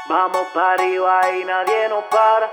Vamos para arriba y nadie nos para.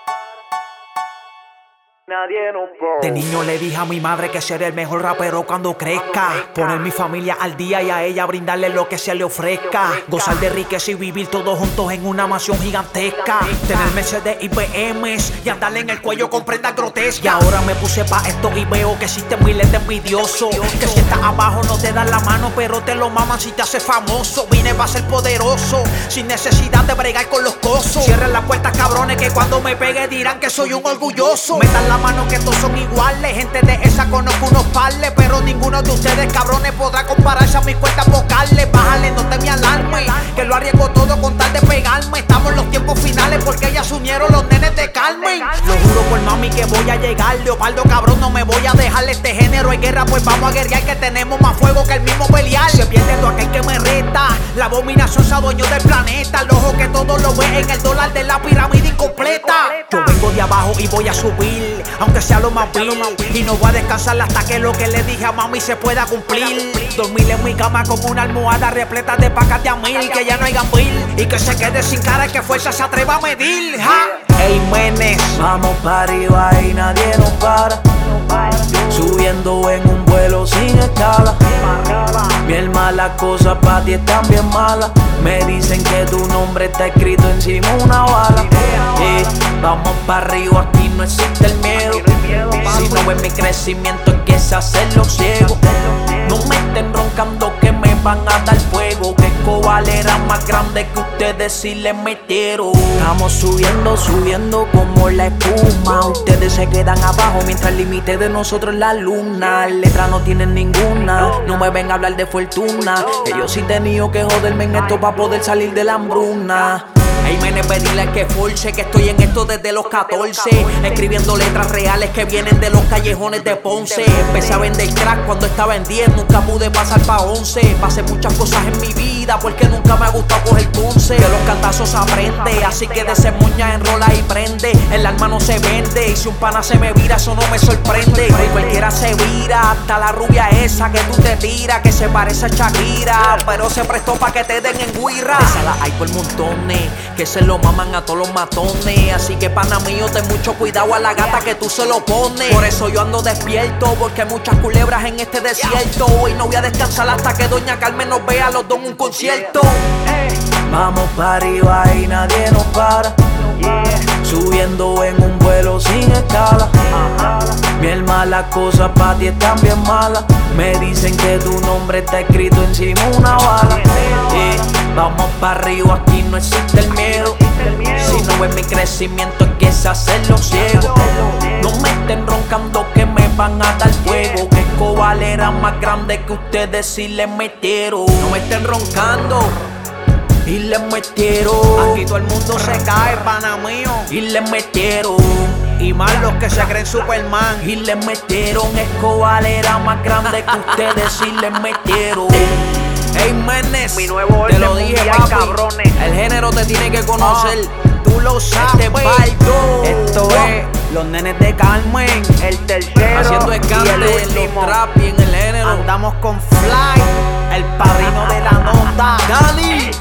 Nadie nos para. De niño le dije a mi madre que seré el mejor rapero cuando crezca. Poner mi familia al día y a ella brindarle lo que se le ofrezca. Gozar de riqueza y vivir todos juntos en una mansión gigantesca. Tener Mercedes y BMs y andarle en el cuello con prendas grotescas. Y ahora me puse pa' esto y veo que existen miles de envidiosos. Que si estás abajo no te dan la mano, pero te lo maman si te haces famoso. Vine pa' ser poderoso, sin necesidad de bregar con los cosos. Cierren las puertas, cabrones, que cuando me pegue dirán que soy un orgulloso. Metan la mano que todos son iguales. Gente de esa conozco unos parles, pero ninguno de ustedes, cabrones, podrá compararse a mis cuentas vocales. Bájale, no te me alarmes, que lo arriesgo todo con tal de pegarme. Estamos en los tiempos finales porque ya se unieron los nenes de Carmen. Lo juro por mami que voy a llegar. Leopardo, cabrón, no me voy a dejarle este género. Hay guerra, pues vamos a guerrear, que tenemos más fuego que el mismo pelear. Se pierde todo aquel que me reta. La abominación se adueñó del planeta. El ojo que todo lo ve en el dólar de la pirámide incompleta. Yo vengo de abajo y voy a subir, aunque sea lo más vil, y no voy a descansar hasta que lo que le dije a mami se pueda cumplir. Dormir en mi cama como una almohada repleta de pacas de a mil, que ya no hay gambil y que se quede sin cara y que fuerza se atreva a medir. Ey, menes, vamos para arriba y nadie nos para. Subiendo en un vuelo sin escala. Bien malas cosas pa' ti están bien malas. Me dicen que tu nombre está escrito encima de una bala. Vamos para arriba, aquí no existe el miedo. Si no ves mi crecimiento es que se hacen los ciegos. No me estén roncando que me van a dar fuego. Que Escobar era más grande que ustedes si le metieron. Estamos subiendo, subiendo como la espuma. Ustedes se quedan abajo mientras el límite de nosotros es la luna. Letras no tienen ninguna, no me ven a hablar de fortuna. Ellos sí tenido que joderme en esto para poder salir de la hambruna. Ey, menes, pedirle que force, que estoy en esto desde los 14. Escribiendo letras reales que vienen de los callejones de Ponce. Empecé a vender crack cuando estaba en 10, nunca pude pasar pa' 11. Pasé muchas cosas en mi vida porque nunca me ha gustado coger ponce. De los cantazos se aprende, así que de ese moña enrola y prende. El alma no se vende y si un pana se me vira eso no me sorprende. Y cualquiera se vira, hasta la rubia esa que tú te tiras, que se parece a Shakira, pero se prestó pa' que te den en guirra. Esa la hay por montones, que se lo maman a todos los matones. Así que pana mío, ten mucho cuidado a la gata que tú se lo pones. Por eso yo ando despierto, porque hay muchas culebras en este desierto. Y no voy a descansar hasta que doña Carmen nos vea a los dos en un concierto. Vamos para arriba y nadie nos para. Subiendo en un vuelo sin escala. Bien malas cosas pa' ti están bien malas. Me dicen que tu nombre está escrito encima de una bala. Vamos para arriba, aquí no existe el miedo. Si no ves mi crecimiento es que se hacen los ciegos. No me estén roncando que me van a dar fuego. Que Escobar era más grande que ustedes si le metieron. No me estén roncando y le metieron. Aquí todo el mundo se cae, pana mío. Y le metieron. Y más los que se creen Superman. Y le metieron. Escobar era más grande que ustedes si le metieron. Ey, menes, mi nuevo te lo dije, papi, cabrones. el género te tiene que conocer. Tú lo sabes, esto es los nenes de Carmen, el tercero haciendo escante en los trap y en el género. Andamos con Fly, el padrino de la nota. Dani.